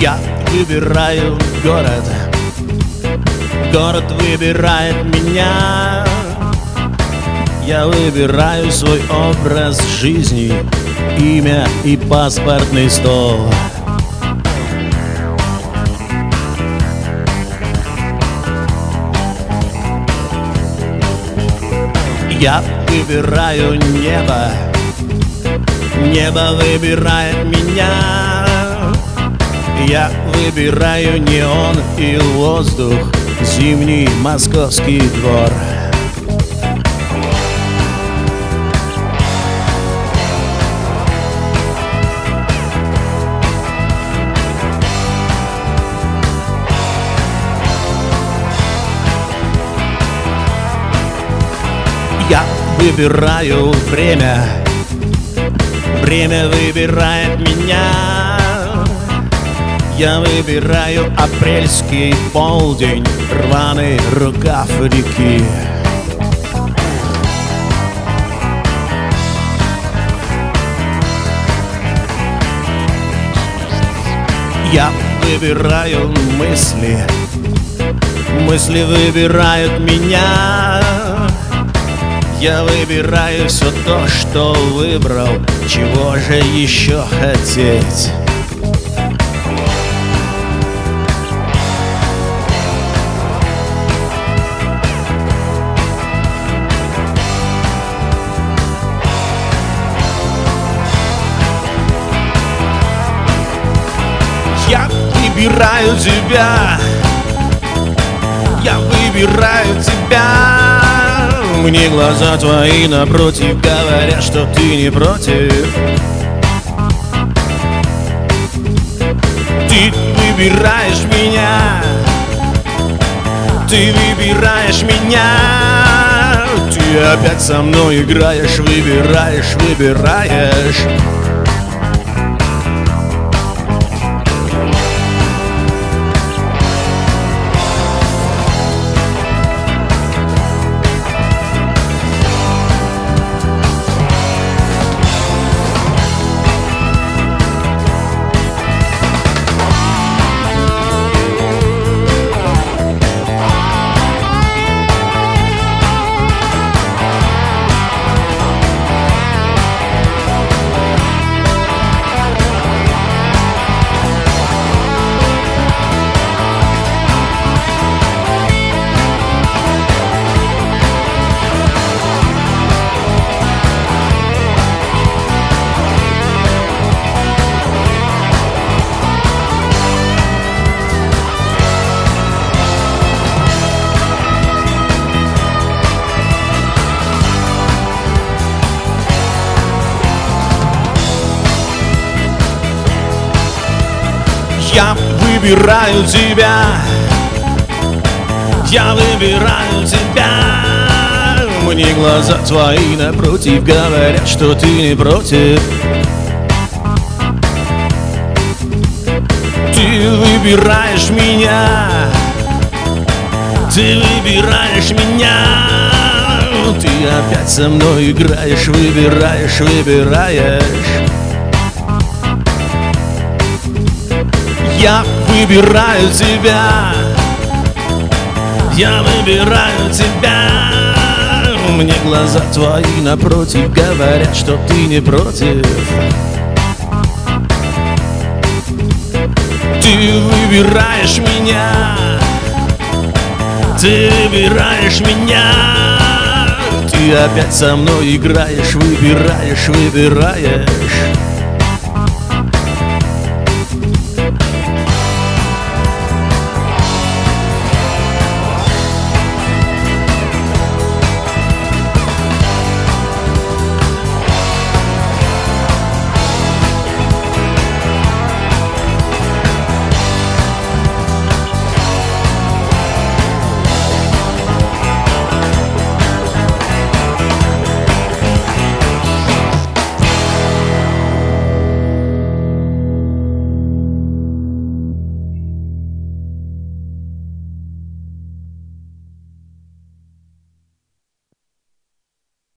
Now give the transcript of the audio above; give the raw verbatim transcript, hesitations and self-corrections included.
Я выбираю город, город выбирает меня. Я выбираю свой образ жизни, имя и паспортный стол. Я выбираю небо, небо выбирает меня. Я выбираю неон и воздух, зимний московский двор. Я выбираю время, время выбирает меня. Я выбираю апрельский полдень, рваный рукав реки. Я выбираю мысли, мысли выбирают меня. Я выбираю все то, что выбрал, чего же еще хотеть? Я выбираю тебя, я выбираю тебя. Мне глаза твои напротив говорят, что ты не против. Ты выбираешь меня, ты выбираешь меня. Ты опять со мной играешь, выбираешь, выбираешь. Я выбираю тебя, я выбираю тебя. Мне глаза твои напротив говорят, что ты не против. Ты выбираешь меня, ты выбираешь меня. Ты опять со мной играешь, выбираешь, выбираешь. Я выбираю тебя, я выбираю тебя. Мне глаза твои напротив говорят, что ты не против. Ты выбираешь меня, ты выбираешь меня. Ты опять со мной играешь, выбираешь, выбираешь.